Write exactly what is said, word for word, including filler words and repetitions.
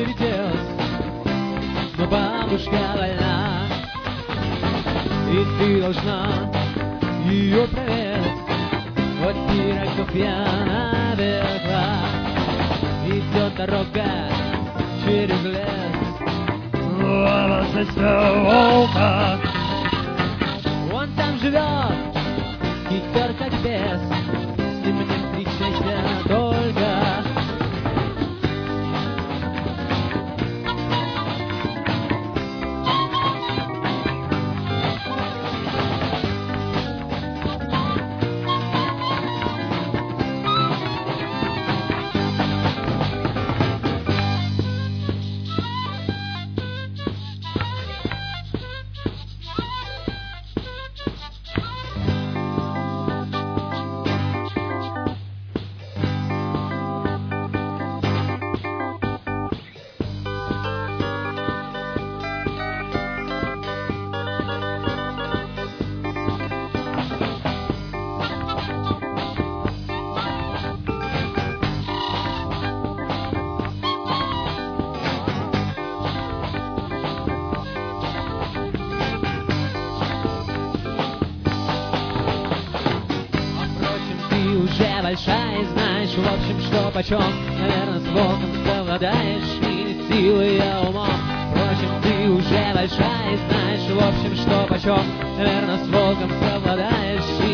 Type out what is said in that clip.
прилететь, но бабушка больна, и ты должна ее проверить. Вот пирогов я навекла, идет дорога через лес. Волосы волка, он там живет, хитер как бес, с ним не встречайся только. Уже большая, и знаешь, в общем, что почем. Наверное, с волком совладаешь, и не силой, а умом. Впрочем, ты уже большая, и знаешь, в общем, что почем. Наверное, с волком совладаешь, и